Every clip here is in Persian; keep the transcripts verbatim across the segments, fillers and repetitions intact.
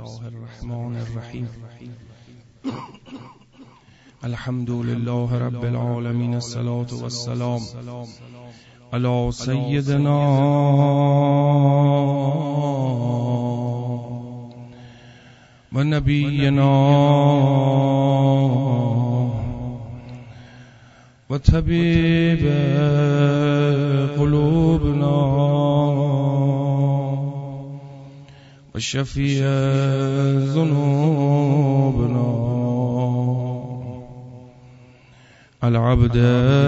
الله الرحمن الرحیم. الحمد لله رب العالمین، الصلاة والسلام علی سیدنا و نبینا و طبیب قلوبنا و شفیع ذنوبنا العبد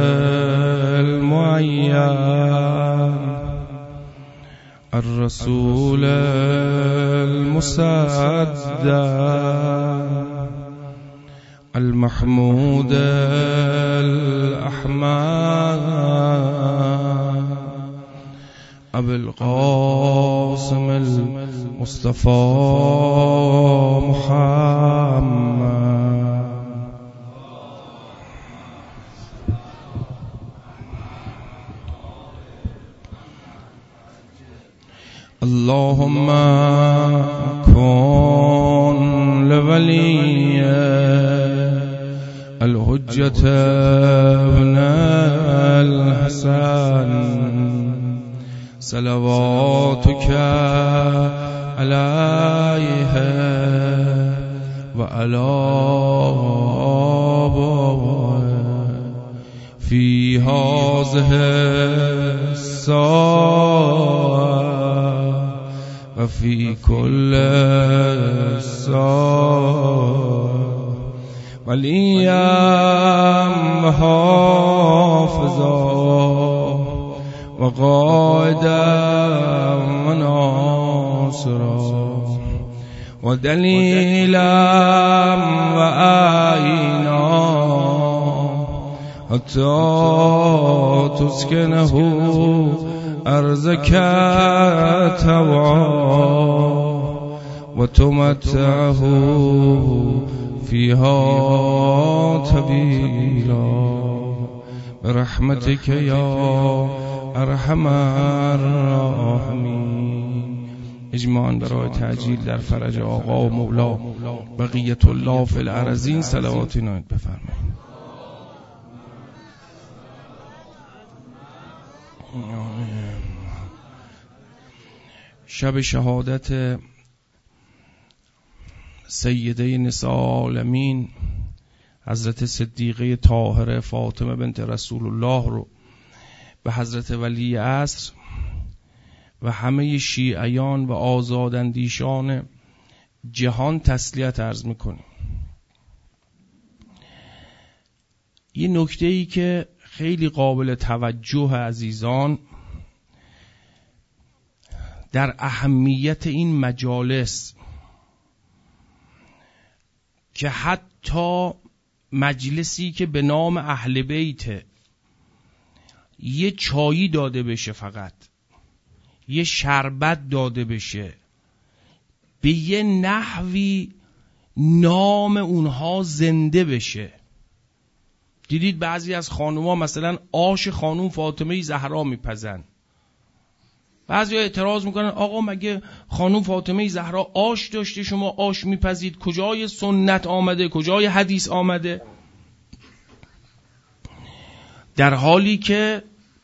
المعین الرسول المصدق المحمود الأحمد أبي القاسم المصطفى محمد. اللهم كن لولي الحجة ابن الحسن صلواتك عليه وعلى آبائه في هذه الساعة وفي كل ساعة وليا وحافظا وقائدا وناصرا ودليلا وعينا حتى تسكنه أرزك طوعا وتمتعه فيها طويلا برحمتك يا ارحم الراحمین. اجماعاً برای تعجیل در فرج آقا و مولا بقیت الله فی الارضین صلوات عنایت بفرمایید. شب شهادت سیده نساء العالمین حضرت صدیقه طاهره فاطمه بنت رسول الله رو به حضرت ولی عصر و همه شیعیان و آزاداندیشان جهان تسلیت عرض میکنیم. یه نکته ای که خیلی قابل توجه عزیزان در اهمیت این مجالس که حتی مجلسی که به نام اهل بیت یه چایی داده بشه، فقط یه شربت داده بشه، به یه نحوی نام اونها زنده بشه. دیدید بعضی از خانوما مثلا آش خانوم فاطمه زهرا میپزن، بعضی ها اعتراض میکنن آقا مگه خانوم فاطمه زهرا آش داشته شما آش میپزید؟ کجای سنت آمده؟ کجای حدیث آمده؟ در حالی که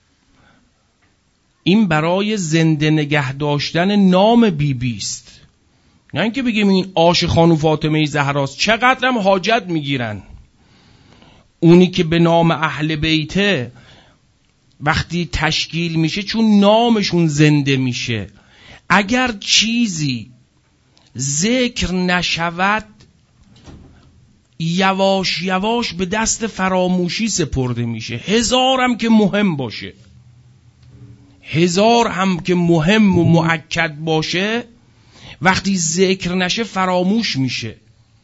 این برای زنده نگه داشتن نام بی بی است، نه اینکه بگیم این آش خانوم فاطمه زهراست. چقدرم حاجت میگیرن اونی که به نام اهل بیته وقتی تشکیل میشه، چون نامشون زنده میشه. اگر چیزی ذکر نشود یواش یواش به دست فراموشی سپرده میشه. هزارم که مهم باشه، هزار هم که مهم و مؤکد باشه، وقتی ذکر نشه فراموش میشه.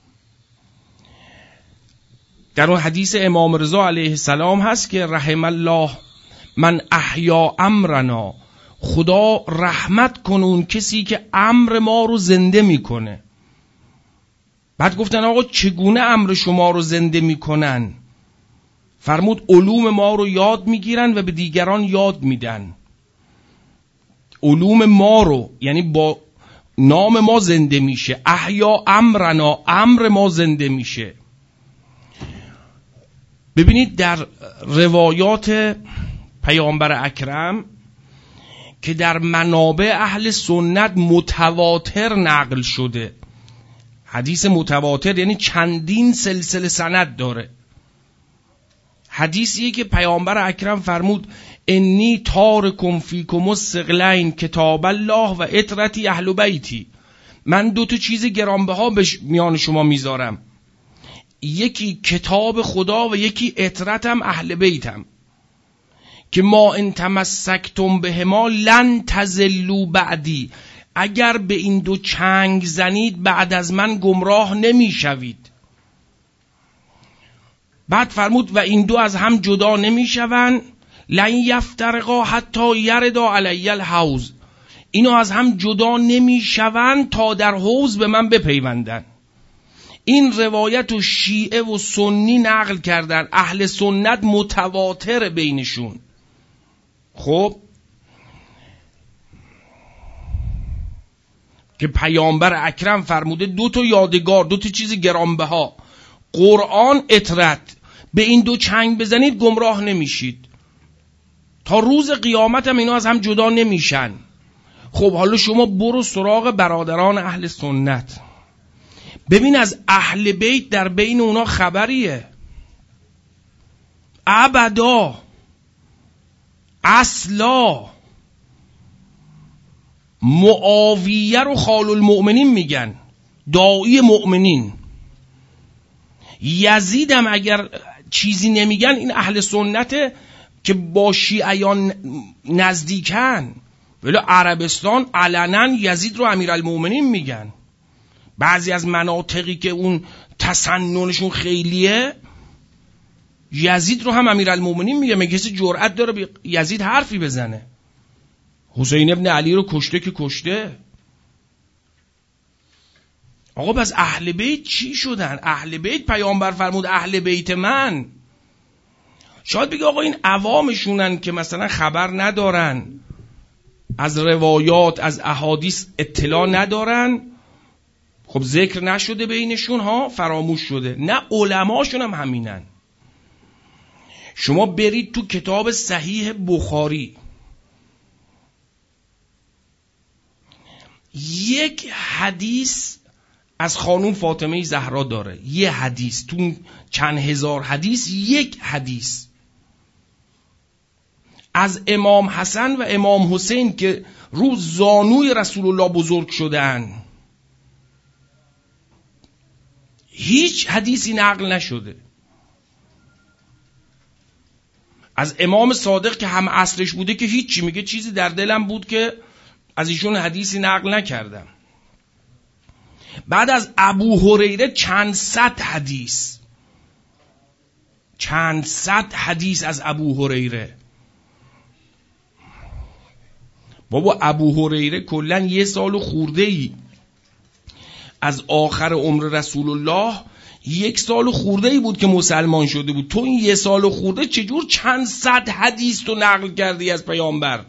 در اون حدیث امام رضا علیه السلام هست که رحم الله من احیا امرنا، خدا رحمت کنه اون کسی که امر ما رو زنده میکنه. بعد گفتن آقا چگونه امر شما رو زنده میکنن؟ فرمود علوم ما رو یاد میگیرن و به دیگران یاد میدن. علوم ما رو، یعنی با نام ما زنده میشه. احیا امرنا، امر ما زنده میشه. ببینید در روایات پیامبر اکرم که در منابع اهل سنت متواتر نقل شده، حدیث متواتر یعنی چندین سلسله سند داره، حدیثیه که پیامبر اکرم فرمود انی تارکم فیکم الثقلین کتاب الله و عترتی اهل بیتی، من دو تا چیز گرانبها به میان شما میذارم، یکی کتاب خدا و یکی عترتم اهل بیتم، که ما ان تمسکتم بهما لن تضلوا بعدی، اگر به این دو چنگ زنید بعد از من گمراه نمیشوید. بعد فرمود و این دو از هم جدا نمیشوند، لن یفترقا حتی یردا علی الحوض، اینا از هم جدا نمیشوند تا در حوض به من بپیوندن. این روایت و شیعه و سنی نقل کردن، اهل سنت متواتر بینشون. خب که پیامبر اکرم فرموده دو تا یادگار، دو تا چیز گرانبها، قرآن، عترت، به این دو چنگ بزنید گمراه نمیشید، تا روز قیامت هم اینا از هم جدا نمیشن. خب حالا شما برو سراغ برادران اهل سنت، ببین از اهل بیت در بین اونا خبریه؟ ابدا، اصلا. معاویه رو خال المؤمنین میگن، داعی مؤمنین. یزید هم اگر چیزی نمیگن این اهل سنته که با شیعیان نزدیکن، ولی عربستان علنا یزید رو امیرالمؤمنین میگن. بعضی از مناطقی که اون تسننشون خیلیه یزید رو هم امیرالمؤمنین میگه. مگه کسی جرأت داره به یزید حرفی بزنه؟ حسین ابن علی رو کشته که کشته. آقا بس اهل بیت چی شدن؟ اهل بیت پیامبر فرمود اهل بیت من. شاید بگه آقا این عوامشونن که مثلا خبر ندارن، از روایات از احادیث اطلاع ندارن، خب ذکر نشده بینشون ها، فراموش شده. نه، علماشون هم همینن. شما برید تو کتاب صحیح بخاری، یک حدیث از خانوم فاطمه زهرا داره، یه حدیث تو چند هزار حدیث، یک حدیث از امام حسن و امام حسین که رو زانوی رسول الله بزرگ شدن، هیچ حدیثی نقل نشده. از امام صادق که هم عصرش بوده که هیچی، میگه چیزی در دلم بود که از ایشون حدیثی نقل نکردم. بعد از ابو هریره چند صد حدیث، چند صد حدیث از ابو هریره. بابا ابو هریره کلن یه سال خورده ای از آخر عمر رسول الله، یک سال خورده ای بود که مسلمان شده بود. تو این یه سال خورده چجور چند صد حدیث تو نقل کردی از پیامبر؟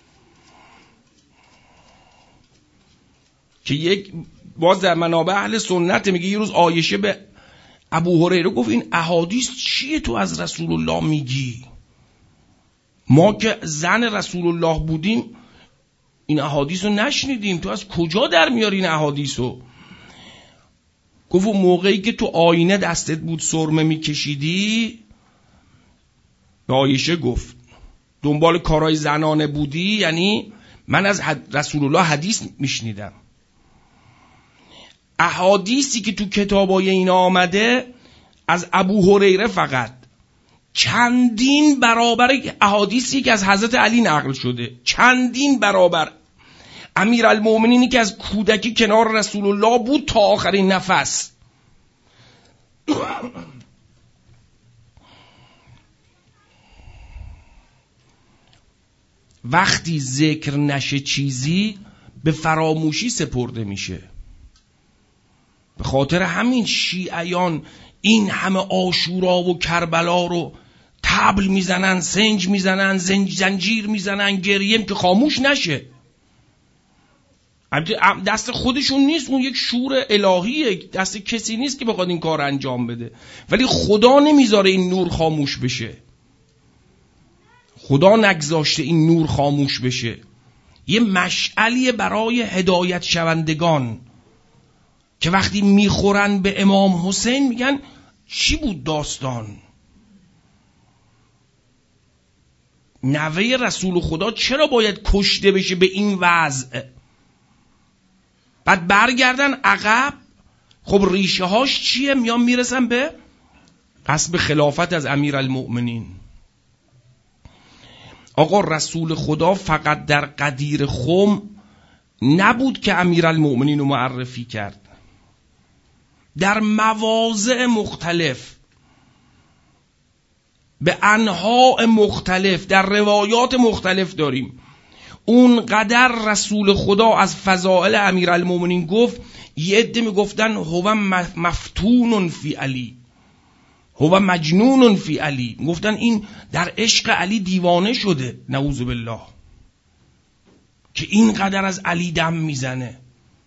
که یک باز در منابع اهل سنت میگه یه روز عایشه به ابو هریره گفت این احادیث چیه تو از رسول الله میگی؟ ما که زن رسول الله بودیم این احادیث رو نشنیدیم، تو از کجا در میاری این احادیث رو؟ گفت موقعی که تو آینه دستت بود سرمه میکشیدی، به عایشه گفت دنبال کارهای زنانه بودی، یعنی من از رسول الله حدیث میشنیدم. احادیثی که تو کتابای اینا آمده از ابو هریره فقط چندین برابر احادیثی که از حضرت علی نقل شده، چندین برابر. امیرالمؤمنینی که از کودکی کنار رسول الله بود تا آخرین نفس. وقتی ذکر نشه چیزی به فراموشی سپرده میشه. به خاطر همین شیعیان این همه عاشورا و کربلا رو طبل میزنن، سنج میزنن، زنجیر میزنن، گریم که خاموش نشه. دست خودشون نیست، اون یک شور الهیه، دست کسی نیست که بخواد این کار انجام بده. ولی خدا نمیذاره این نور خاموش بشه، خدا نگذاشته این نور خاموش بشه. یه مشعلیه برای هدایت شوندگان که وقتی میخورن به امام حسین میگن چی بود داستان؟ نوه رسول خدا چرا باید کشته بشه به این وضع؟ بعد برگردن عقب، خب ریشه هاش چیه؟ میان میرسن به غصب خلافت از امیرالمؤمنین. آقا رسول خدا فقط در غدیر خم نبود که امیرالمؤمنین رو معرفی کرد، در مواضع مختلف به انواع مختلف در روایات مختلف داریم. اونقدر رسول خدا از فضائل امیرالمؤمنین گفت، یه عده میگفتن هو مفتون فی علی، هو مجنون فی علی، میگفتن این در عشق علی دیوانه شده، نعوذ بالله، که اینقدر از علی دم میزنه.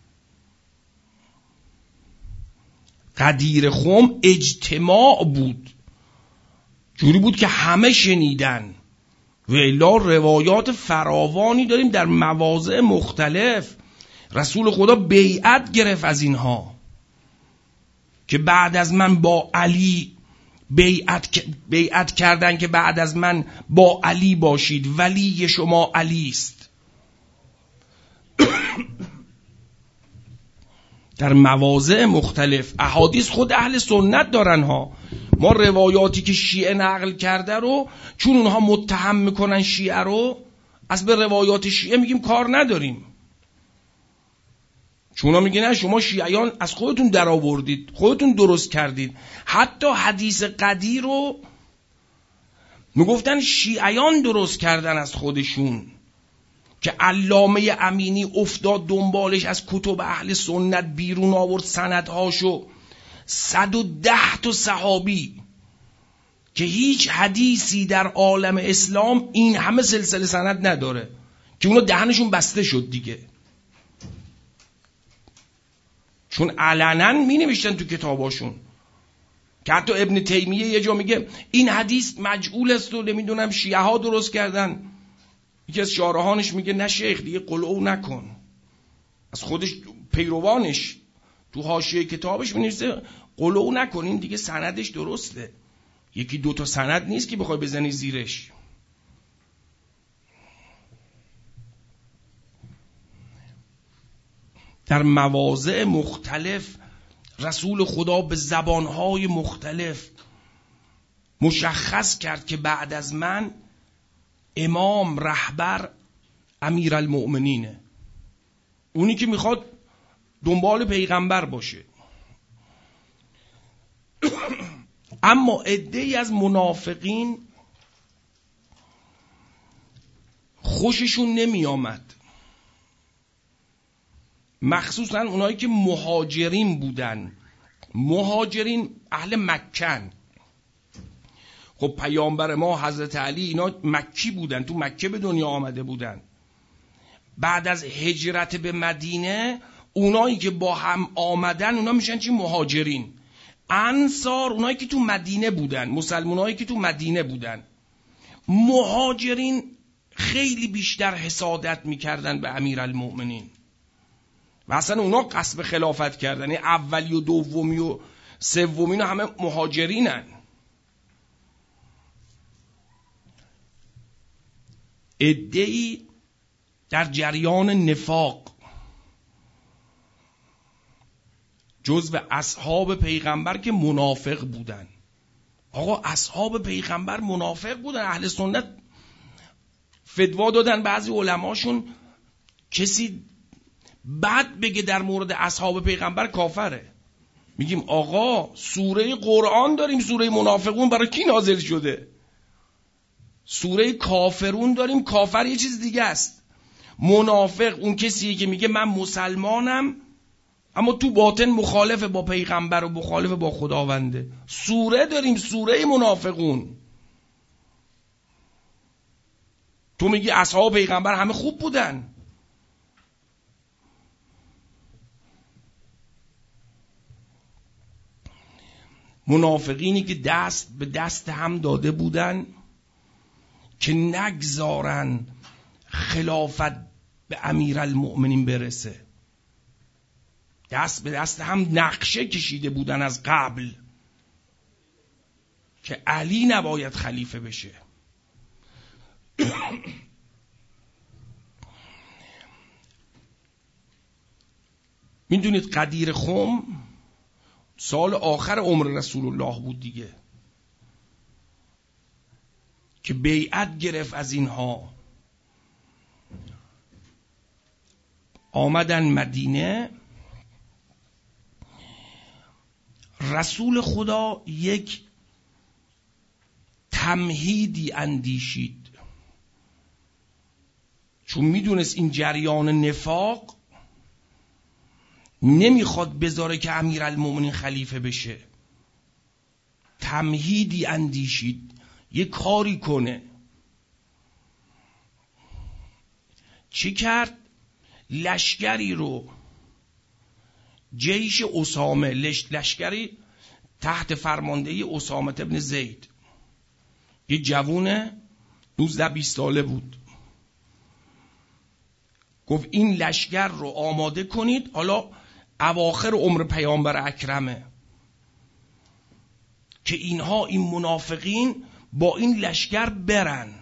غدیر خم اجتماع بود، جوری بود که همه شنیدن. و الا روایات فراوانی داریم در مواضع مختلف. رسول خدا بیعت گرفت از اینها که بعد از من با علی بیعت, بیعت کردن که بعد از من با علی باشید، ولی شما علی است. در مواضع مختلف احادیث خود اهل سنت دارن ها. ما روایاتی که شیعه نقل کرده رو، چون اونها متهم میکنن شیعه رو، از به روایات شیعه میگیم کار نداریم، چون اونا میگن نه شما شیعیان از خودتون در آوردید، خودتون درست کردید. حتی حدیث قدیر رو میگفتن شیعیان درست کردن از خودشون، که علامه امینی افتاد دنبالش، از کتب اهل سنت بیرون آورد سندهاشو، صد و ده تا صحابی که هیچ حدیثی در عالم اسلام این همه سلسله سند نداره، که اونا دهنشون بسته شد دیگه، چون علنا می نوشتن تو کتاباشون، که حتی ابن تیمیه یه جا میگه این حدیث مجعول است و نمیدونم شیعه ها درست کردن. یکی از شارحانش میگه نه شیخ دیگه قلعو نکن، از خودش پیروانش تو حاشیه کتابش می‌نویسه قلعو نکن، این دیگه سندش درسته، یکی دو تا سند نیست که بخوای بزنی زیرش. در مواضع مختلف رسول خدا به زبانهای مختلف مشخص کرد که بعد از من امام رهبر امیرالمؤمنینه، اونی که میخواد دنبال پیغمبر باشه. اما عده‌ای از منافقین خوششون نمی آمد، مخصوصا اونایی که مهاجرین بودن. مهاجرین اهل مکن. خب پیامبر ما حضرت علی اینا مکی بودن، تو مکه به دنیا آمده بودن. بعد از هجرت به مدینه اونایی که با هم آمدن اونا میشن چی؟ مهاجرین. انصار اونایی که تو مدینه بودن، مسلمانایی که تو مدینه بودن. مهاجرین خیلی بیشتر حسادت میکردن به امیرالمؤمنین و اصلا اونا قصب خلافت کردن، اولی و دومی و سومی و همه مهاجرینن. عده‌ای در جریان نفاق جزو اصحاب پیغمبر که منافق بودن. آقا اصحاب پیغمبر منافق بودن. اهل سنت فتوا دادن بعضی علماشون کسی بد بگه در مورد اصحاب پیغمبر کافره. میگیم آقا سوره قرآن داریم، سوره منافقون برای کی نازل شده؟ سوره کافرون داریم، کافر یه چیز دیگه است. منافق اون کسیه که میگه من مسلمانم اما تو باطن مخالف با پیغمبر و مخالف با خداونده. سوره داریم، سوره منافقون. تو میگی اصحاب پیغمبر همه خوب بودن، منافقینی که دست به دست هم داده بودن که نگذارن خلافت به امیرالمؤمنین برسه. دست به دست هم نقشه کشیده بودن از قبل که علی نباید خلیفه بشه. میدونید قدیر خم سال آخر عمر رسول الله بود دیگه که بیعت گرفت از اینها، آمدن مدینه. رسول خدا یک تمهیدی اندیشید، چون میدونست این جریان نفاق نمیخواد بذاره که امیرالمومنین خلیفه بشه. تمهیدی اندیشید یه کاری کنه. چی کرد؟ لشکری رو، جیش اسامه، لشکری تحت فرماندهی اسامه ابن زید، یه جوونه نوزده بیست ساله بود، گفت این لشکر رو آماده کنید، حالا اواخر عمر پیامبر اکرمه، که اینها این منافقین با این لشکر برن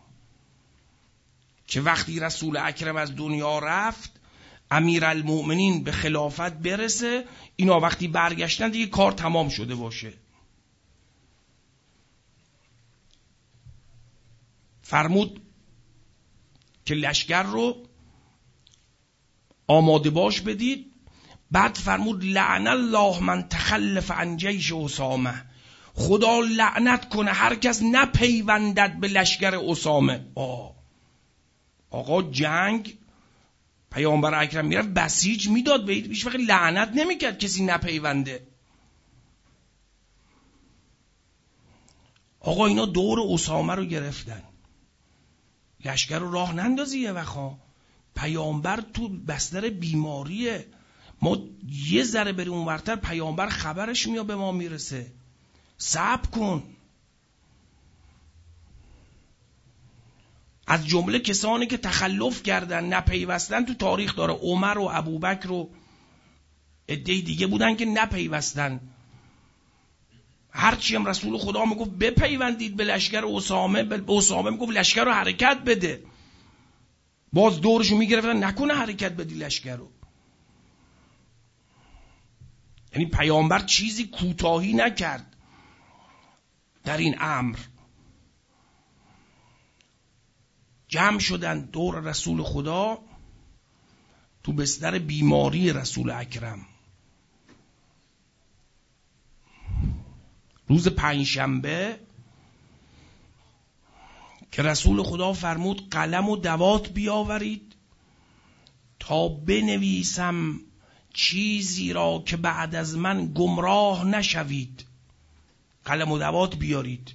که وقتی رسول اکرم از دنیا رفت امیرالمؤمنین به خلافت برسه، اینا وقتی برگشتن دیگه کار تمام شده باشه. فرمود که لشکر رو آماده باش بدید. بعد فرمود لعن الله من تخلف عن جیش اسامه، خدا لعنت کنه هر کس نپیوندد به لشکر اسامه. آه. آقا جنگ پیامبر اکرم میرفت بسیج میداد، به هیچ وقت لعنت نمیکرد کسی نپیونده. آقا اینا دور اسامه رو گرفتن، لشکر رو راه نندازی یه وقتا، پیامبر تو بستر بیماریه، ما یه ذره بریم اونورتر پیامبر خبرش میاد به ما میرسه، صبر کن. از جمله کسانی که تخلف کردن نپیوستن تو تاریخ داره، عمر و ابوبکر و عده دیگه بودن که نپیوستن. هرچی هم رسول خدا میگفت بپیوندید به لشکر اسامه، به اسامه میگفت لشکر رو حرکت بده، باز دورشو میگرفتن نکنه حرکت بدی لشکر رو. یعنی پیامبر چیزی کوتاهی نکرد در این امر. جمع شدن دور رسول خدا تو بستر بیماری رسول اکرم. روز پنجشنبه که رسول خدا فرمود قلم و دوات بیاورید تا بنویسم چیزی را که بعد از من گمراه نشوید. قلم و دوات بیارید.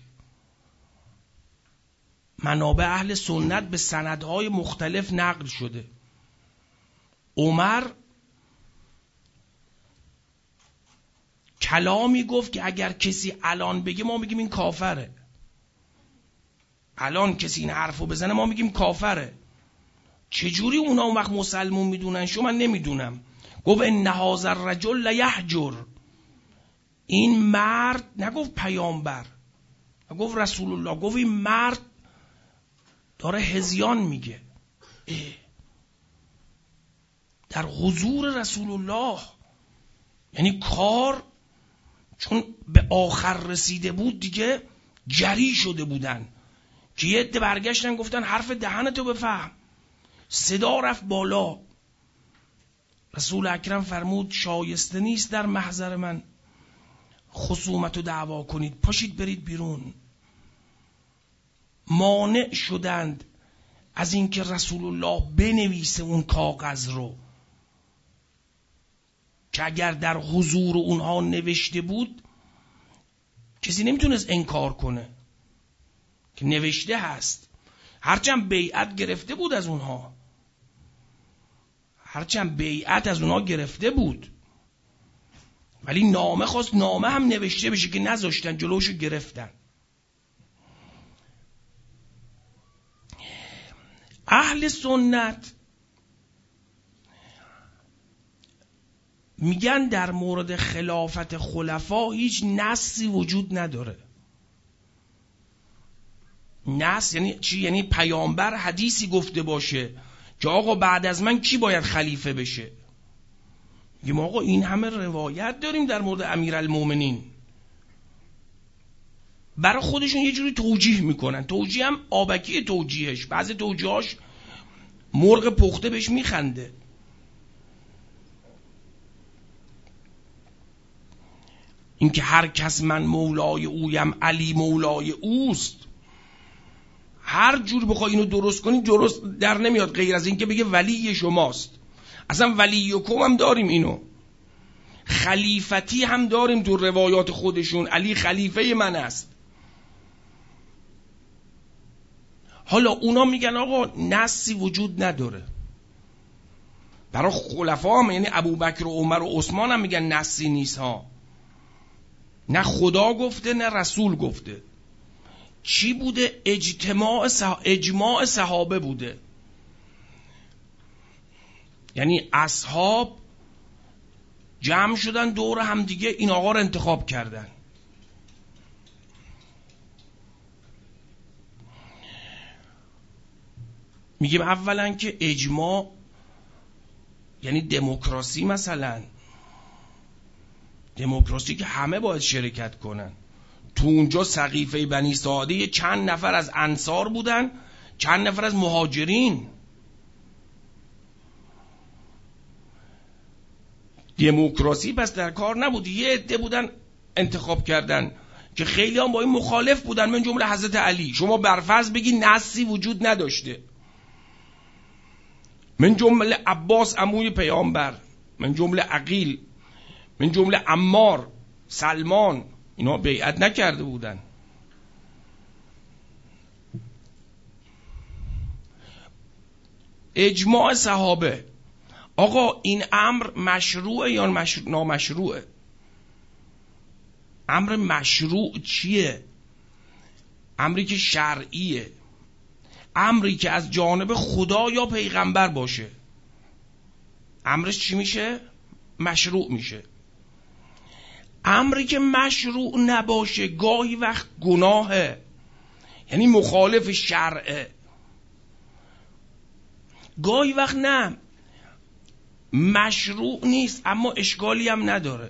منابع اهل سنت به سندهای مختلف نقل شده. عمر کلامی گفت که اگر کسی الان بگه ما میگیم این کافره، الان کسی این حرفو بزنه ما میگیم کافره. چجوری اونا اون وقت مسلمون میدونن شو؟ من نمیدونم. گفت ان هذا الرجل لیهجر، این مرد، نگفت پیامبر، نگفت رسول الله، گفت این مرد داره هذیان میگه. در حضور رسول الله، یعنی کار چون به آخر رسیده بود دیگه جری شده بودن که یه عده برگشتن گفتن حرف دهنتو بفهم. صدا رفت بالا. رسول اکرم فرمود شایسته نیست در محضر من خصومت و دعوا کنید، پاشید برید بیرون. مانع شدند از اینکه رسول الله بنویسه اون کاغذ رو که اگر در حضور اونها نوشته بود کسی نمیتونست انکار کنه که نوشته هست. هرچند بیعت گرفته بود از اونها، هرچند بیعت از اونها گرفته بود، ولی نامه خواست نامه هم نوشته بشه که نذاشتن، جلوشو گرفتن. اهل سنت میگن در مورد خلافت خلفا هیچ نصی وجود نداره. نص یعنی چی؟ یعنی پیامبر حدیثی گفته باشه که آقا بعد از من کی باید خلیفه بشه. میگیم آقا این همه روایت داریم در مورد امیرالمومنین، برای خودشون یه جوری توجیه میکنن. توجیه هم آبکی توجیهش، بعضی توجیهاش مرغ پخته بهش میخنده. این که هر کس من مولای اویم علی مولای اوست، هر جور بخوای اینو درست کنی درست در نمیاد غیر از این که بگه ولی شماست. اصلا ولیکم هم داریم، اینو خلیفتی هم داریم تو روایات خودشون، علی خلیفه من است. حالا اونا میگن آقا نصی وجود نداره. برای خلفا هم یعنی ابوبکر و عمر و عثمان هم میگن نصی نیست ها، نه خدا گفته نه رسول گفته. چی بوده؟ اجتماع صح... اجماع صحابه بوده. یعنی اصحاب جمع شدن دور هم دیگه این آقا رو انتخاب کردن. میگیم اولا که اجماع یعنی دموکراسی، مثلا دموکراسی که همه باید شرکت کنن. تو اونجا سقیفه بنی ساعده چند نفر از انصار بودن، چند نفر از مهاجرین. دموکراسی پس در کار نبود. یه عده بودن انتخاب کردن که خیلی هم با این مخالف بودن، من جمله حضرت علی. شما برفرض بگی نصی وجود نداشته، من جمله عباس عموی پیامبر، من جمله عقیل، من جمله عمار، سلمان، اینا بیعت نکرده بودن. اجماع صحابه. آقا این امر مشروعه یا مشروع نامشروعه؟ امر مشروع چیه؟ امری که شرعیه، امری که از جانب خدا یا پیغمبر باشه، امرش چی میشه؟ مشروع میشه. امری که مشروع نباشه گاهی وقت گناهه، یعنی مخالف شرعه. گاهی وقت نه مشروع نیست اما اشکالی هم نداره.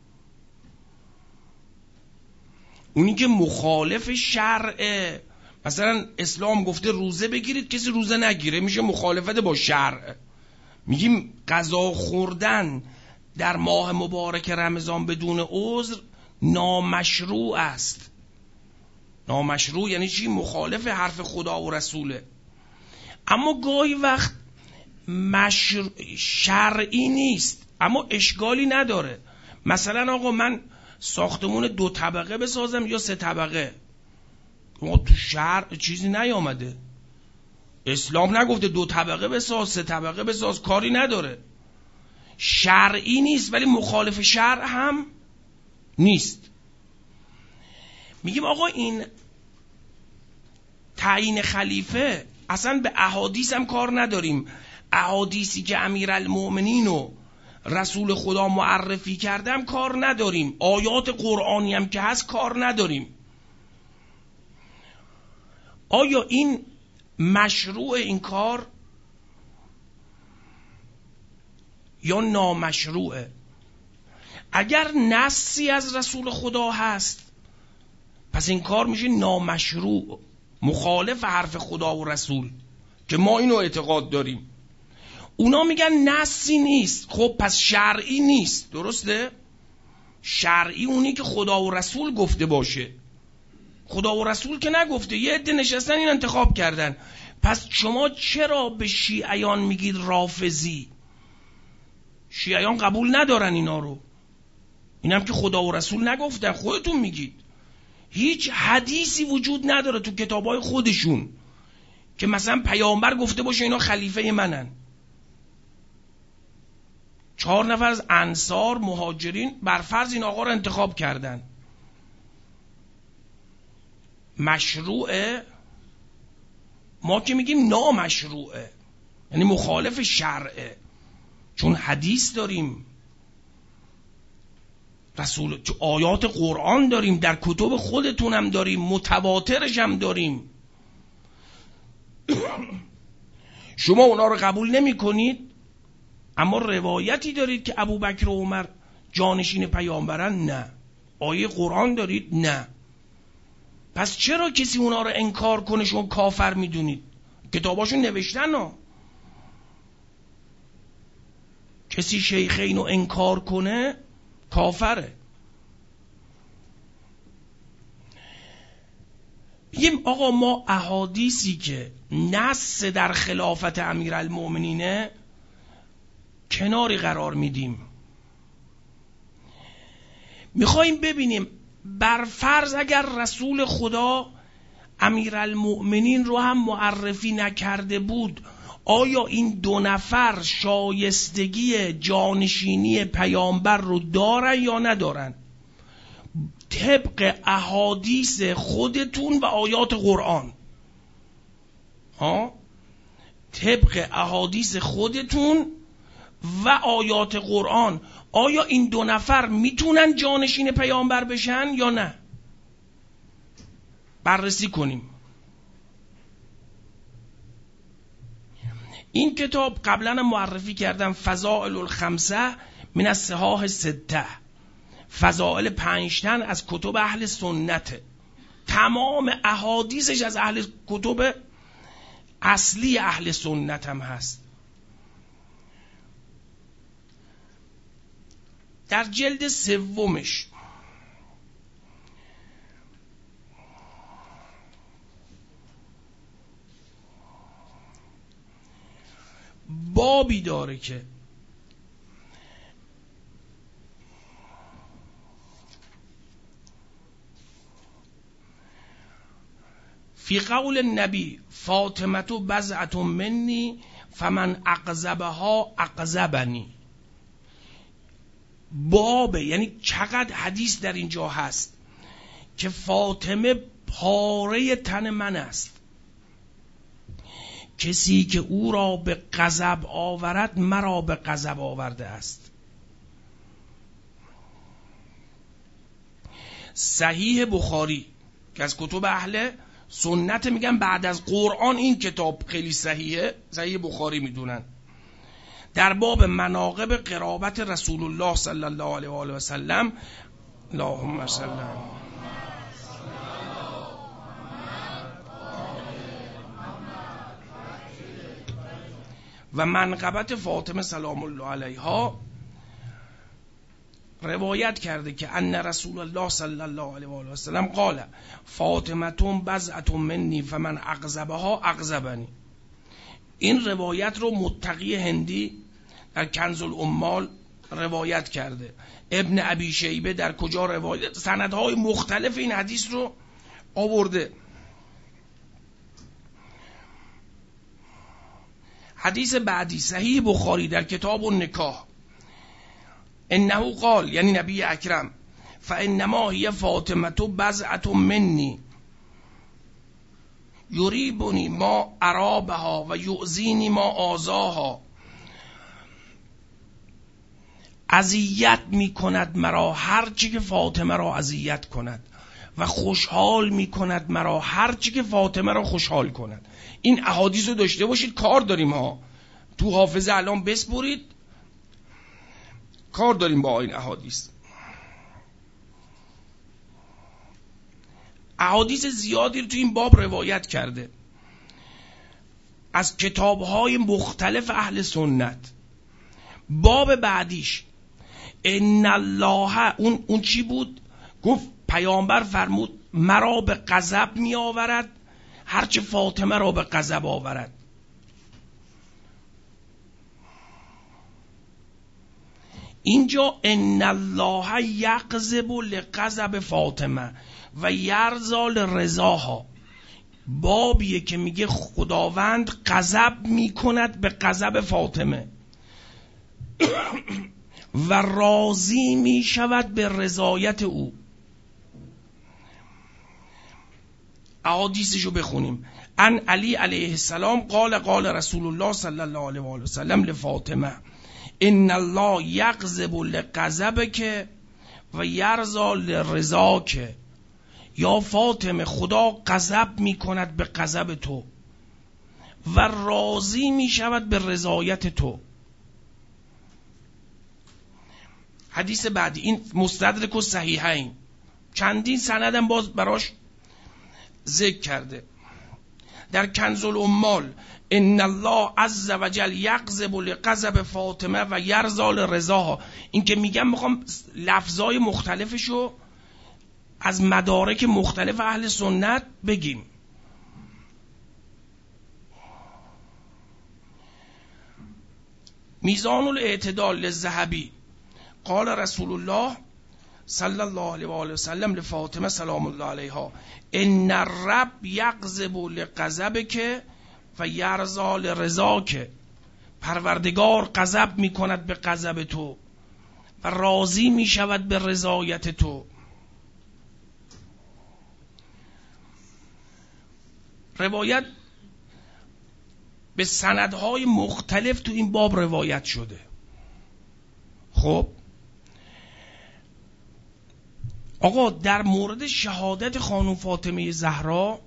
اونی که مخالف شرعه، مثلا اسلام گفته روزه بگیرید، کسی روزه نگیره، میشه مخالفت با شرع. میگیم غذا خوردن در ماه مبارک رمضان بدون عذر نامشروع است. نامشروع یعنی چی؟ مخالف حرف خدا و رسوله. اما گاهی وقت مشروع شرعی نیست اما اشکالی نداره. مثلا آقا من ساختمون دو طبقه بسازم یا سه طبقه، تو شرع چیزی نیامده، اسلام نگفته دو طبقه بساز سه طبقه بساز، کاری نداره. شرعی نیست ولی مخالف شرع هم نیست. میگیم آقا این تعیین خلیفه اصلا به احادیث هم کار نداریم. احادیثی که امیرالمومنین و رسول خدا معرفی کردم کار نداریم، آیات قرآنی هم که هست کار نداریم. آیا این مشروع این کار یا نامشروعه؟ اگر نصی از رسول خدا هست پس این کار میشه نامشروع، مخالف حرف خدا و رسول که ما اینو اعتقاد داریم. اونا میگن نصی نیست، خب پس شرعی نیست. درسته؟ شرعی اونی که خدا و رسول گفته باشه. خدا و رسول که نگفته، یه عده نشستن این انتخاب کردن. پس شما چرا به شیعیان میگید رافضی؟ شیعیان قبول ندارن اینا رو، اینم که خدا و رسول نگفتن، خودتون میگید. هیچ حدیثی وجود نداره تو کتابای خودشون که مثلا پیامبر گفته باشه اینا خلیفه منن. چهار نفر از انصار مهاجرین بر فرض این آقا رو انتخاب کردن. مشروعه؟ ما که میگیم نامشروعه، یعنی مخالف شرعه، چون حدیث داریم، رسول آیات قرآن داریم، در کتب خودتون هم داریم، متواترش هم داریم. شما اونا رو قبول نمی کنید، اما روایتی دارید که ابوبکر و عمر جانشین پیامبرن؟ نه. آیه قرآن دارید؟ نه. پس چرا کسی اونا رو انکار کنه شما کافر میدونید؟ کتاباشون نوشتن ها. کسی شیخین رو انکار کنه کافره. بگیم آقا ما احادیثی که نص در خلافت امیرالمؤمنینه کناری قرار میدیم. میخواییم ببینیم بر فرض اگر رسول خدا امیرالمؤمنین رو هم معرفی نکرده بود، آیا این دو نفر شایستگی جانشینی پیامبر رو دارن یا ندارن؟ طبق احادیث خودتون و آیات قرآن. ها؟ طبق احادیث خودتون و آیات قرآن، آیا این دو نفر میتونن جانشین پیامبر بشن یا نه؟ بررسی کنیم. این کتاب قبلا معرفی کردم، فضائل الخمسه من الصحاح سته، فضائل پنجتن از کتب اهل سنته. تمام احادیثش از اهل کتب اصلی اهل سنت هم هست. در جلد سومش بابی داره که فی قول النبی فاطمه بضعة منی فمن اقذبها اقذبنی. بابه، یعنی چقدر حدیث در اینجا هست که فاطمه پاره تن من است، کسی که او را به غضب آورد مرا به غضب آورده است. صحیح بخاری که از کتب اهل سنت میگن بعد از قرآن این کتاب خیلی صحیحه، صحیح بخاری میدونن. در باب مناقب قرابت رسول الله صلی الله علیه و آله و سلم، اللهم صل و منقبت فاطمه سلام الله علیها، روایت کرده که ان رسول الله صلی الله علیه و آله و سلم قال فاطمه بضعة منی فمن اغضبها اغضبنی. این روایت رو متقی هندی در کنز الاموال روایت کرده. ابن ابی شیبه در کجا روایت، سندهای مختلف این حدیث رو آورده. حدیث بعدی صحیح بخاری در کتاب النکاح، انه قال، یعنی نبی اکرم، فانما هی فاطمه بضعة منی یریبنی ما ارابها و یؤذینی ما آذاها. اذیت می کند مرا هر چی که فاطمه را اذیت کند و خوشحال می کند مرا هر چی که فاطمه را خوشحال کند. این احادیث رو داشته باشید، کار داریم ها، تو حافظه الان بسپرید، کار داریم با این احادیث. احادیث زیادی رو تو این باب روایت کرده از کتاب‌های مختلف اهل سنت. باب بعدیش ان الله، اون اون چی بود؟ گفت پیامبر فرمود مرا به غضب می آورد هرچه فاطمه را به غضب آورد. اینجا ان الله یغضب لغضب فاطمه و یرضا لرضاها، بابیه که میگه خداوند غضب میکند به غضب فاطمه. و راضی می شود به رضایت او. احادیثشو بخونیم. ان علی علیه السلام قال قال رسول الله صلی الله علیه و آله و سلم لفاطمه ان الله یغضب لغضبک و یرضا لرضاک. یا فاطمه، خدا غضب می کند به غضب تو و راضی می شود به رضایت تو. حدیث بعدی، این مستدرک و صحیحین، چندین سندم باز براش ذکر کرده. در کنز الامال ان الله عز وجل یغضب لغضب فاطمه و یرضا لرضاها. این که میگم میخوام لفظای مختلفشو از مدارک مختلف اهل سنت بگیم. میزان الاعتدال للذهبی قال رسول الله صلی الله علیه و آله و سلم لفاطمه سلام الله علیها ان الرب یغضب لغضبک و یرضا لرضاک. پروردگار غضب میکند به غضب تو و راضی میشود به رضایت تو. روایت به سندهای مختلف تو این باب روایت شده. خب آقا، در مورد شهادت خانم فاطمه زهرا،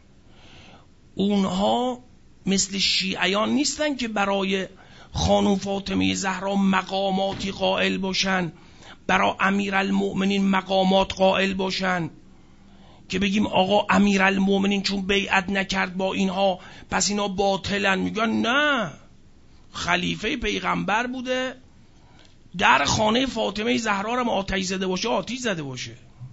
اونها مثل شیعیان نیستن که برای خانم فاطمه زهرا مقاماتی قائل باشن، برای امیرالمؤمنین مقامات قائل باشن که بگیم آقا امیرالمؤمنین چون بیعت نکرد با اینها پس اینا باطلن. میگن نه، خلیفه پیغمبر بوده، در خانه فاطمه زهرا رو آتش زده باشه آتش زده باشه.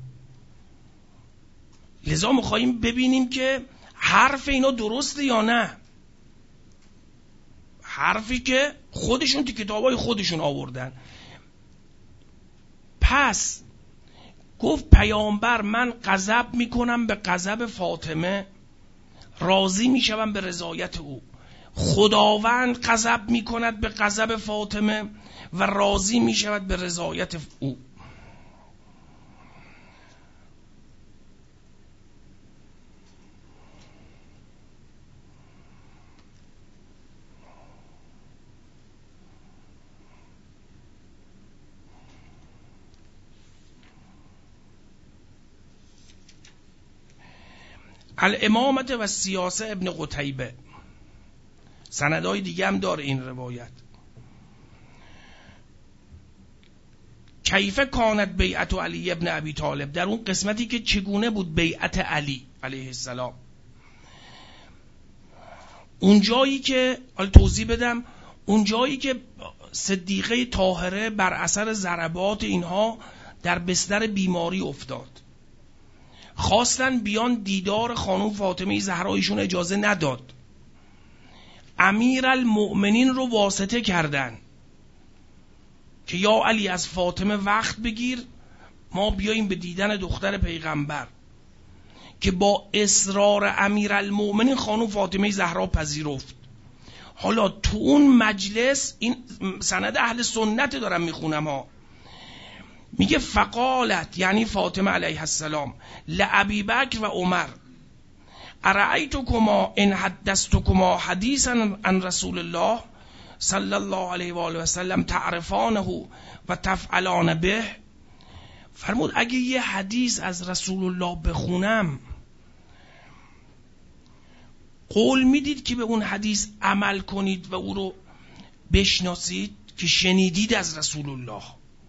لذا میخواییم ببینیم که حرف اینا درسته یا نه. حرفی که خودشون تو کتابای خودشون آوردن. پس گفت پیامبر من غضب میکنم به غضب فاطمه، راضی میشوم به رضایت او. خداوند غضب میکند به غضب فاطمه و راضی میشود به رضایت او. الامامت و سیاسه ابن قتیبه، سندهای دیگه هم داره این روایت. کیف کانت بیعت علی ابن ابی طالب، در اون قسمتی که چگونه بود بیعت علی علیه السلام. اون جایی که حالا توضیح بدم، اون جایی که صدیقه طاهره بر اثر ضربات اینها در بستر بیماری افتاد، خواستن بیان دیدار خانم فاطمه زهرا، ایشون اجازه نداد. امیرالمؤمنین رو واسطه کردن که یا علی از فاطمه وقت بگیر ما بیاییم به دیدن دختر پیغمبر، که با اصرار امیرالمؤمنین خانم فاطمه زهرا پذیرفت. حالا تو اون مجلس، این سند اهل سنت دارم میخونم ها، میگه فقالت یعنی فاطمه علیه السلام لابی بکر و عمر ارأیتکما ان حدثتکما حدیثا عن رسول الله صلی الله علیه و آله و سلم تعرفانه و تفعلان به. فرمود اگه یه حدیث از رسول الله بخونم قول میدید که به اون حدیث عمل کنید و او رو بشناسید که شنیدید از رسول الله؟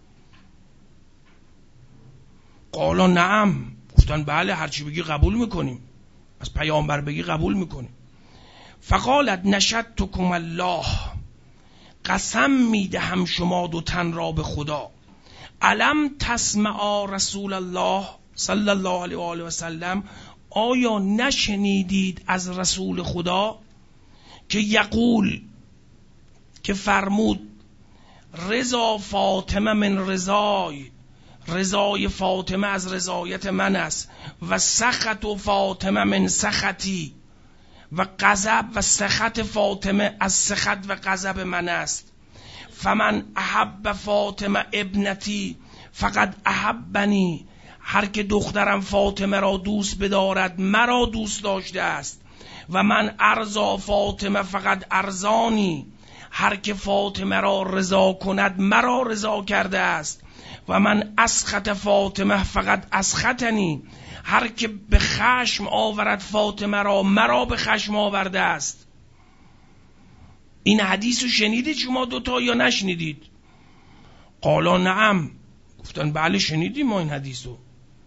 قالا نعم، گفتن بله، هرچی بگی قبول میکنیم، از پیامبر بگی قبول میکنیم. فقالت نشدتکم الله، قسم میدهم شما دو تن را به خدا، علم تسمعا رسول الله صلی الله علیه و آله و سلم، آیا نشنیدید از رسول خدا که یقول، که فرمود رضا فاطمه من رضای، رضای فاطمه از رضایت من است، و سخط و فاطمه من سخطی، و غضب و سخط فاطمه از سخط و غضب من است. فمن احب فاطمه ابنتی فقط احبنی، هر که دخترم فاطمه را دوست بدارد مرا دوست داشته است. و من ارضا فاطمه فقط ارزانی، هر که فاطمه را رضا کند مرا رضا کرده است. و من اسخط فاطمه فقط اسخطنی، هر که به خشم آورد فاطمه را مرا به خشم آورده است. این حدیث رو شنیدید شما دوتا یا نشنیدید؟ قالا نعم، گفتن بله شنیدیم ما این حدیث رو،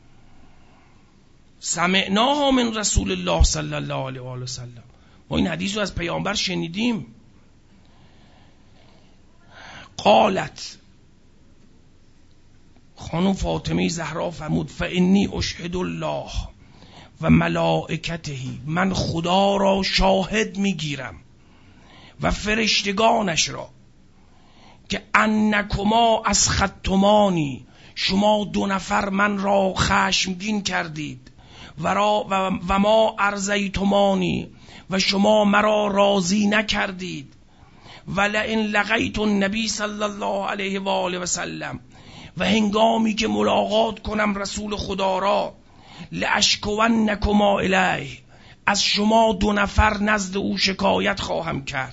سمعناها من رسول الله صلی الله علیه و آله و سلم، ما این حدیث رو از پیامبر شنیدیم. قالت، خانم فاطمه زهرا فرمود فانی اشهد الله و ملائکته، من خدا را شاهد میگیرم و فرشتگانش را که انکما اسخطتمانی، شما دو نفر من را خشمگین کردید، و, را و, و ما ارضیتمانی، و شما مرا راضی نکردید. ولئن لقیت النبی صلی الله علیه و آله و سلم، و هنگامی که ملاقات کنم رسول خدا را، لاشکونکما الیه، از شما دو نفر نزد او شکایت خواهم کرد.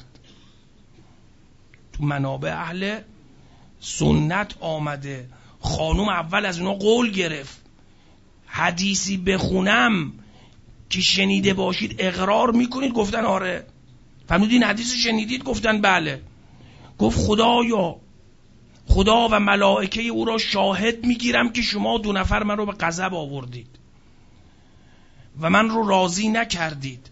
تو منابع اهل سنت آمده، خانوم اول از اونا قول گرفت حدیثی بخونم که شنیده باشید اقرار میکنید؟ گفتن آره. فرمودین حدیث شنیدید؟ گفتن بله. گفت خدایا، خدا و ملائکه او را شاهد میگیرم که شما دو نفر من رو به غضب آوردید و من رو راضی نکردید.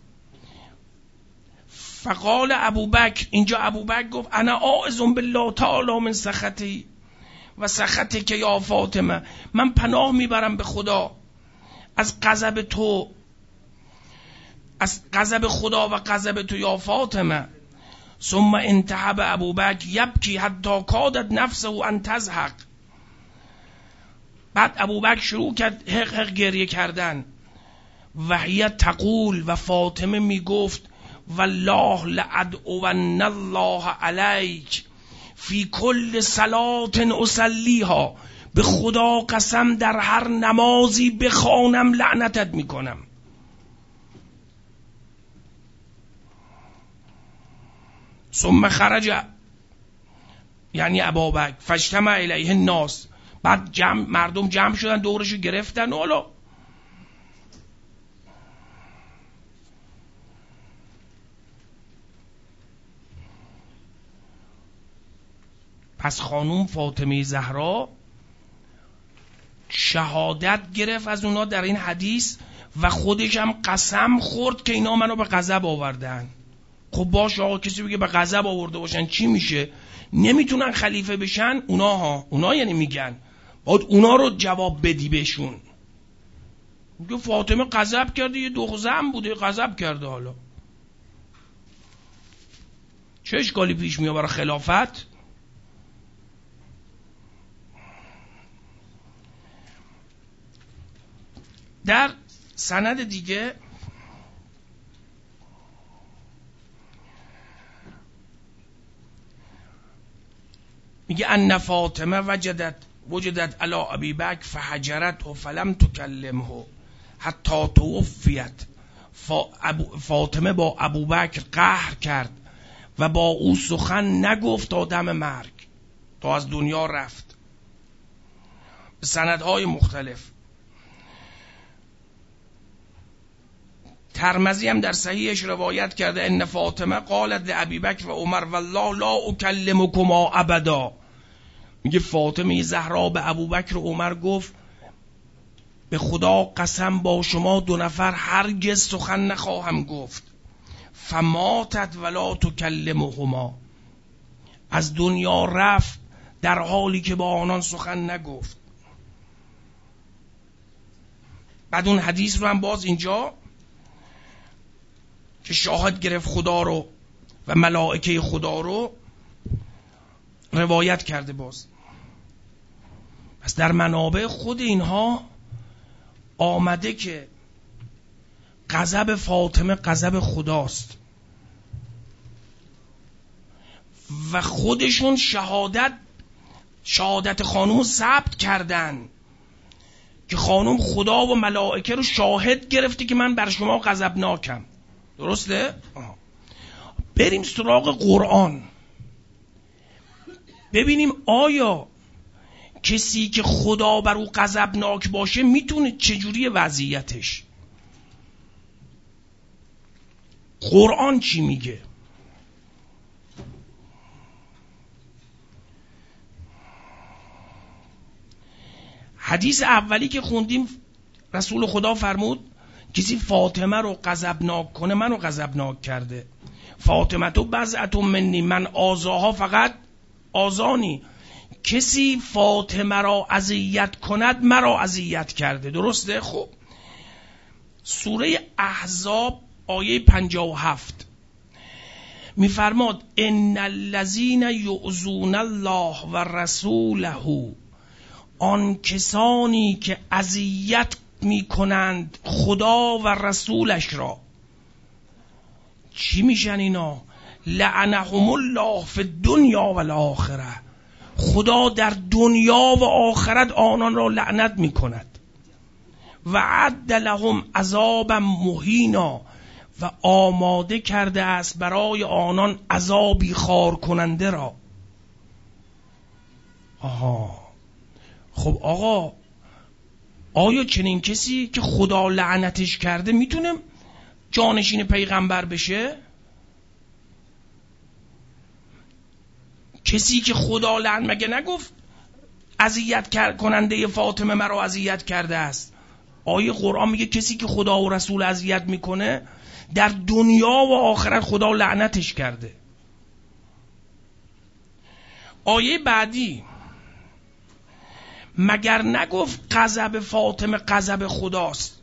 فقال ابوبکر، اینجا ابوبکر گفت انا اعوذ بالله تعالی من سخطی و سخطی که یا فاطمه، من پناه میبرم به خدا از غضب تو، از غضب خدا و غضب تو یا فاطمه. ثم انتهب ابوبکر یبکی حتی کادت نفسه ان تزهق. بعد ابوبکر شروع کرد حق حق گریه کردن. و هی تقول، و فاطمه میگفت والله لادعون الله علیک فی کل صلات اصلیها، به خدا قسم در هر نمازی بخوانم لعنتت میکنم. ثم خرج، یعنی ابوبکر، فاجتمع الیه الناس، بعد جمع مردم جمع شدن دورشو گرفتن. حالا پس خانوم فاطمه زهرا شهادت گرفت از اونا در این حدیث و خودش هم قسم خورد که اینا منو به غضب آوردن. خب باشه آقا، کسی بگه به غضب آورده باشن چی میشه؟ نمیتونن خلیفه بشن اونا ها، اونا یعنی میگن باید اونا رو جواب بدی بهشون. میگه فاطمه غضب کرده، یه دخترم بوده غضب کرده، حالا چه اشکالی پیش میاد برای خلافت؟ در سند دیگه میگه ان فاطمه وجدت وجدت علی ابی بکر فحجرته فلم تکلمه حتی توفیت. فاطمه با ابوبکر قهر کرد و با او سخن نگفت تا دم مرگ، تا از دنیا رفت. به سندهای مختلف. ترمذی هم در صحیحش روایت کرده ان فاطمه قالت لابی بکر و عمر والله لا اکلمکما ابدا. میگه فاطمه زهرا به ابوبکر و عمر گفت به خدا قسم با شما دو نفر هرگز سخن نخواهم گفت. فماتت ولا تکلمهما، از دنیا رفت در حالی که با آنان سخن نگفت. بعد اون حدیث رو هم باز اینجا که شاهد گرفت خدا رو و ملائکه خدا رو روایت کرده باز. پس در منابع خود اینها آمده که غضب فاطمه غضب خداست. و خودشون شهادت شهادت خانوم ثبت کردن که خانوم خدا و ملائکه رو شاهد گرفته که من بر شما غضبناکم. درسته؟ آه. بریم سراغ قرآن ببینیم آیا کسی که خدا بر او غضبناک باشه میتونه چجوری وضعیتش. قرآن چی میگه؟ حدیث اولی که خوندیم رسول خدا فرمود کسی فاطمه رو غضبناک کنه منو غضبناک کرده. فاطمه تو بضعة منی، من آزاها فقط آزانی. کسی فاطمه را اذیت کند مرا اذیت کرده. درسته؟ خب سوره احزاب آیه پنجاه و هفت میفرماد ان الذین یؤذون الله و رسوله، آن کسانی که اذیت میکنند خدا و رسولش را. چی میشن اینا؟ لعنهم الله فی الدنیا و الاخره، خدا در دنیا و آخرت آنان را لعنت میکند. و عد لهم عذابا مهینا، و آماده کرده است برای آنان عذابی خار کننده را. آها خب آقا، آیا چنین کسی که خدا لعنتش کرده میتونه جانشین پیغمبر بشه؟ کسی که خدا لعن، مگه نگفت اذیت کننده فاطمه مرا اذیت کرده است؟ آیه قرآن میگه کسی که خدا و رسول اذیت میکنه در دنیا و آخرت خدا لعنتش کرده. آیه بعدی مگر نگفت غضب فاطمه غضب خداست؟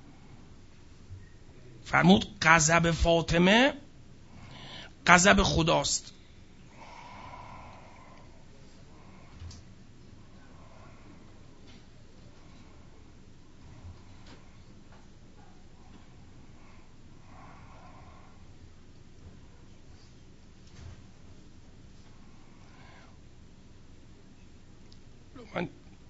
فرمود غضب فاطمه غضب خداست. من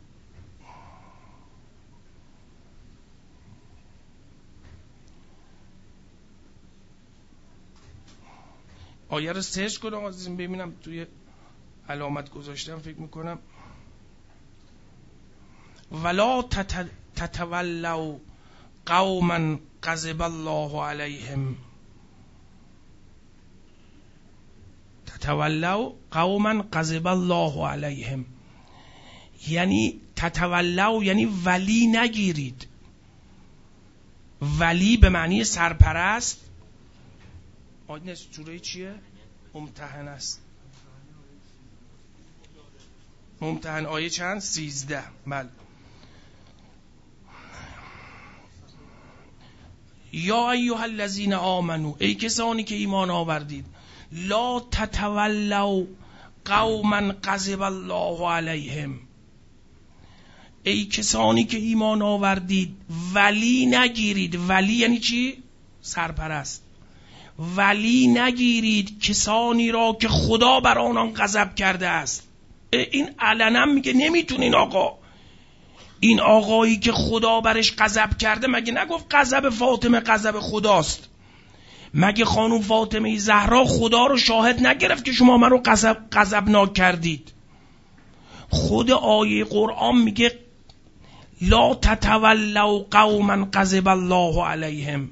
آیه رو سرچ کنم عزیزم ببینم توی علامت گذاشتم فکر میکنم ولا تتولوا قوما غضب الله علیهم، تتولوا قوما غضب الله علیهم یعنی تتولوا یعنی ولی نگیرید. ولی به معنی سرپرست. آیه سوره چیه؟ ممتحن است. ممتحن آیه چند؟ سیزده. بله. یا ایها الذین آمنو، ای کسانی که ایمان آوردید، لا تتولوا قوما غضب الله علیهم، ای کسانی که ایمان آوردید ولی نگیرید. ولی یعنی چی؟ سرپرست. ولی نگیرید کسانی را که خدا بر آنان غضب کرده است. این علنا میگه نمیتونین آقا. این آقایی که خدا برش غضب کرده مگه نگفت غضب فاطمه غضب خداست؟ مگه خانم فاطمه زهرا خدا رو شاهد نگرفت که شما من رو غضب غضبناک کردید؟ خود آیه قرآن میگه لا تتولوا قوما غضب الله علیهم.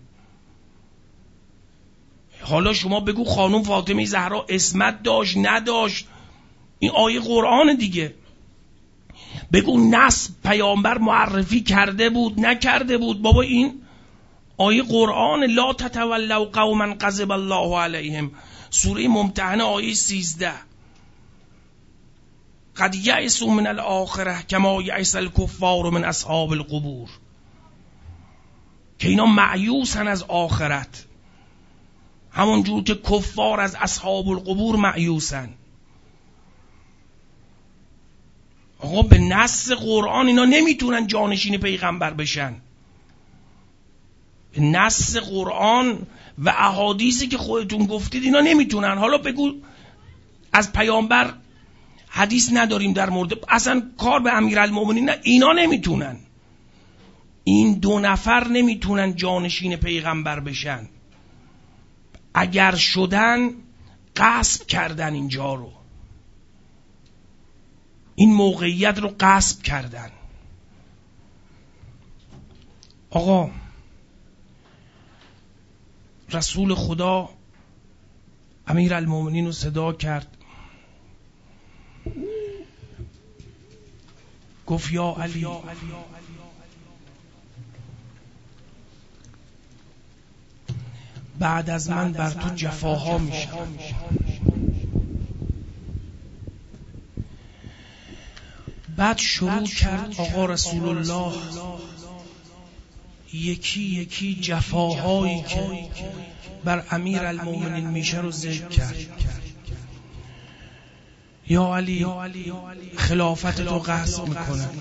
حالا شما بگو خانم فاطمه زهرا عصمت داشت نداشت، این آیه قرآن دیگه. بگو نسب پیامبر معرفی کرده بود نکرده بود، بابا این آیه قرآن. لا تتولوا قوما غضب الله علیهم، سوره ممتحنه آیه سیزده. قد یئسوا من الاخره کما یئس الکفار من اصحاب القبور، که اینا مایوسن از آخرت همون جور که کفار از اصحاب القبور مایوسن. آقا به نص قرآن اینا نمیتونن جانشین پیغمبر بشن. به نص قرآن و احادیثی که خودتون گفتید اینا نمیتونن. حالا بگو از پیامبر حدیث نداریم در مورد، اصلا کار به امیرالمومنین نه. اینا نمیتونن، این دو نفر نمیتونن جانشین پیغمبر بشن. اگر شدن غصب کردن اینجا رو، این موقعیت رو غصب کردن. آقا رسول خدا امیرالمومنین رو صدا کرد، گفت یا علی، بعد از من بر تو جفاها میشه. بعد شروع کرد آقا رسول الله یکی یکی جفاهایی که بر امیرالمومنین میشه رو ذکر کرد. یا علی خلافت تو غصب میکنن،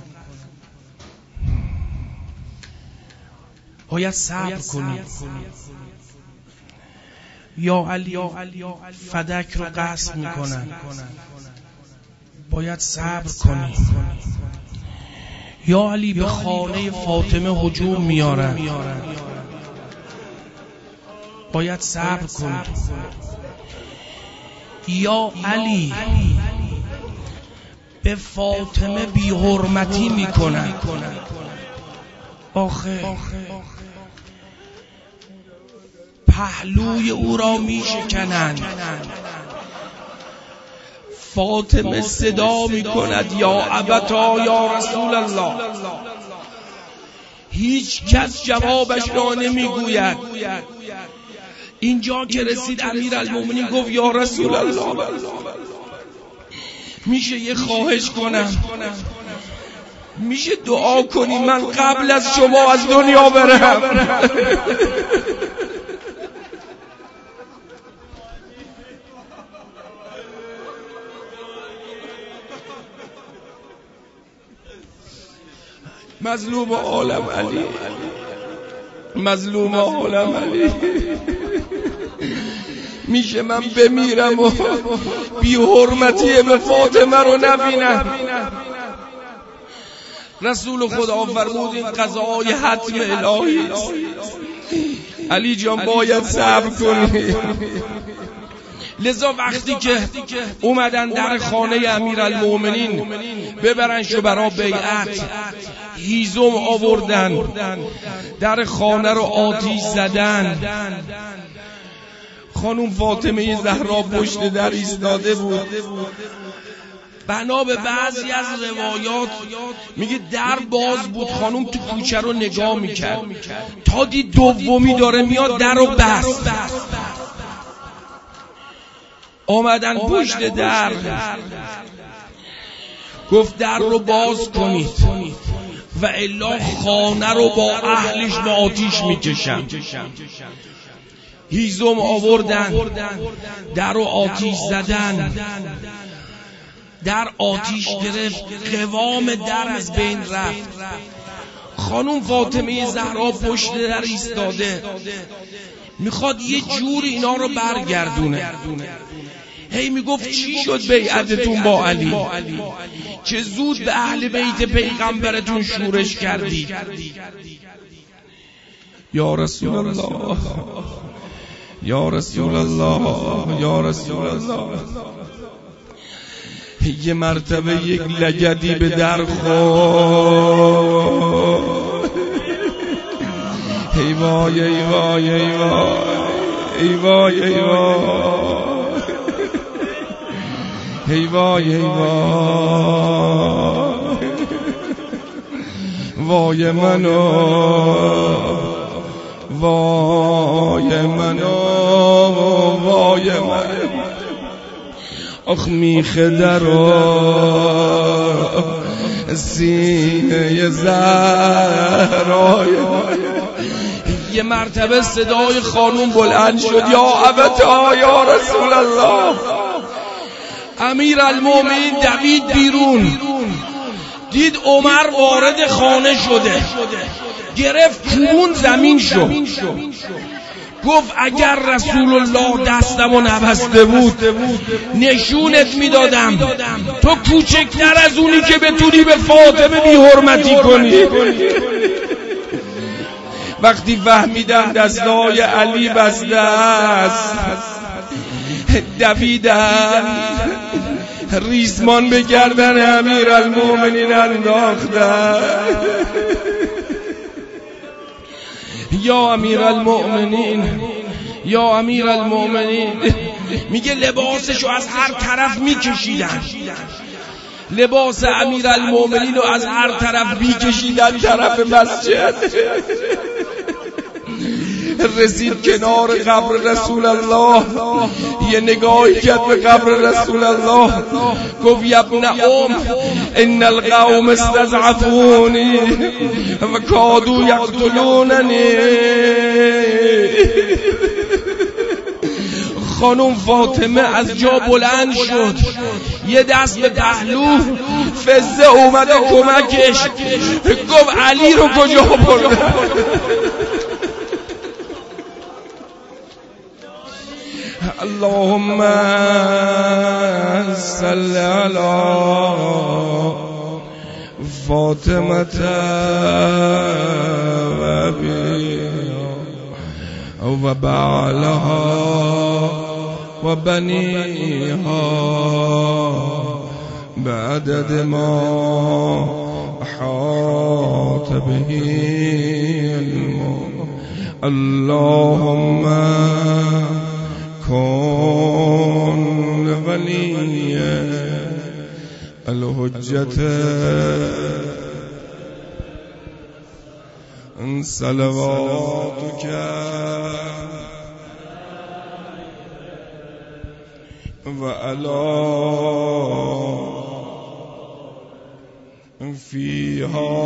باید صبر کنی. یا علی فدک رو غصب میکنن، باید صبر کنی. یا علی به خانه فاطمه هجوم میارن، باید صبر کنی. یا علی به فاطمه بی حرمتی میکنن، آخه پهلوی او را میشکنن. فاطمه صدا میکند یا ابتا یا رسول الله، هیچ کس جوابش را نمیگوید. اینجا که رسید امیرالمومنین گفت یا رسول الله میشه یه خواهش کنم، میشه دعا کنی من قبل از شما از دنیا برم؟ مظلوم عالم علی، مظلوم عالم علی، میشه من بمیرم و بی حرمتی به فاطمه رو نبینم؟ رسول خدا فرمود این قضای حتم الهی است، علی جان باید صبر کنی. لذا وقتی که اومدن در خانه امیرالمومنین ببرنشو برا بیعت، هیزم آوردن، در خانه رو آتیش زدن. خانم فاطمه زهرا پشت در ایستاده بود. بنا به بعضی از روایات میگه در باز بود، خانم تو کوچه رو نگاه میکرد تا دید دومی داره میاد، در رو بست. آمدن پشت در، گفت در رو باز کنید و الا خانه رو با اهلش به آتیش میکشم. هیزم آوردن، در رو آتیش زدن، در آتیش گرفت، قوام در از بین رفت. خانم فاطمه زهرا پشت در ایستاده، میخواد یه جور اینا رو برگردونه. هی میگفت چی شد بیعتتون با علی؟ چه زود به اهل بیت پیغمبرتون شورش کردی؟ یا رسول الله، یا رسول الله، یا رسول الله. یه مرتبه یک لگدی به در خورد. ای وای ای وای ای وای ای وای ای وای ای وای ای وای وای منو وای منو وای من. آخ میخه در سینه زهرای. یه مرتبه صدای خانوم بلند شد، یا ابتا یا رسول الله. امیرالمومنین دوید بیرون، دید عمر وارد خانه شده، گرفت کون زمین شد. گفت اگر رسول الله دستمو نبسته بود نشونت میدادم تو کوچکتر از اونی که بتونی به فاطمه بی حرمتی کنی. وقتی فهمیدن دستای علی بسته است دویدن ریسمان به گردن امیرالمومنین انداختن. یا امیرالمومنین یا امیرالمومنین، میگه لباسشو از هر طرف میکشیدن، لباس امیرالمومنین رو از هر طرف میکشیدن طرف مسجد. رسید کنار قبر رسول الله، یه نگاهی کرد به قبر رسول الله، گفت یا ابن ام ان القوم استضعفونی و کادوا یقتلوننی. خانم فاطمه از جا بلند شد، یه دست به پهلو، فزه اومده کمکش، گفت علی رو کجا برده؟ اللهم صل علی فاطمه و ابیها و بعلها و بنیها بعدد ما احاط به علم. اللهم کن ولی الحجت صلواتک و علی فی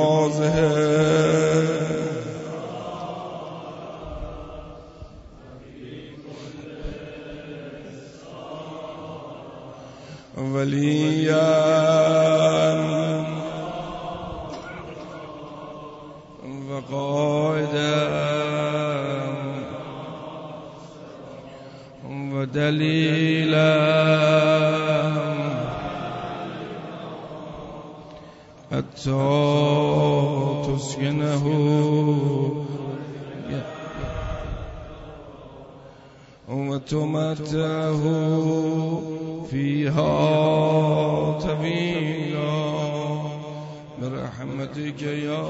هذه ولیان و قائدان و دلیلان حتی تسکنه و تمتعه فيها طويلا برحمتك يا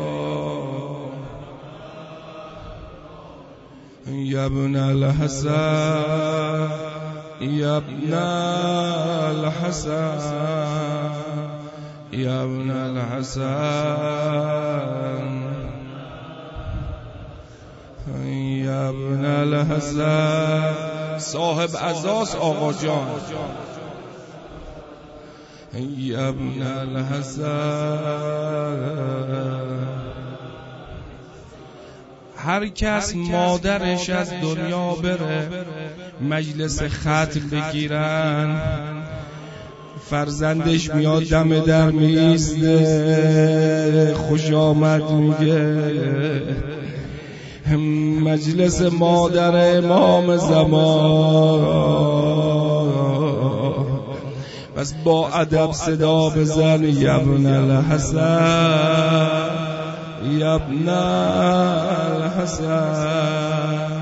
يا ابن الحسن يا ابن الحسن يا ابن الحسن يا ابن الحسن. صاحب عزاز آقا جان یا ابن الحسن. هر کس مادرش از دنیا بره مجلس ختم بگیرن، فرزندش میاد دم در میسته خوش آمد میگه، مجلس مادر امام زمان. پس با ادب صدا بزن یا ابن الحسن یا ابن الحسن.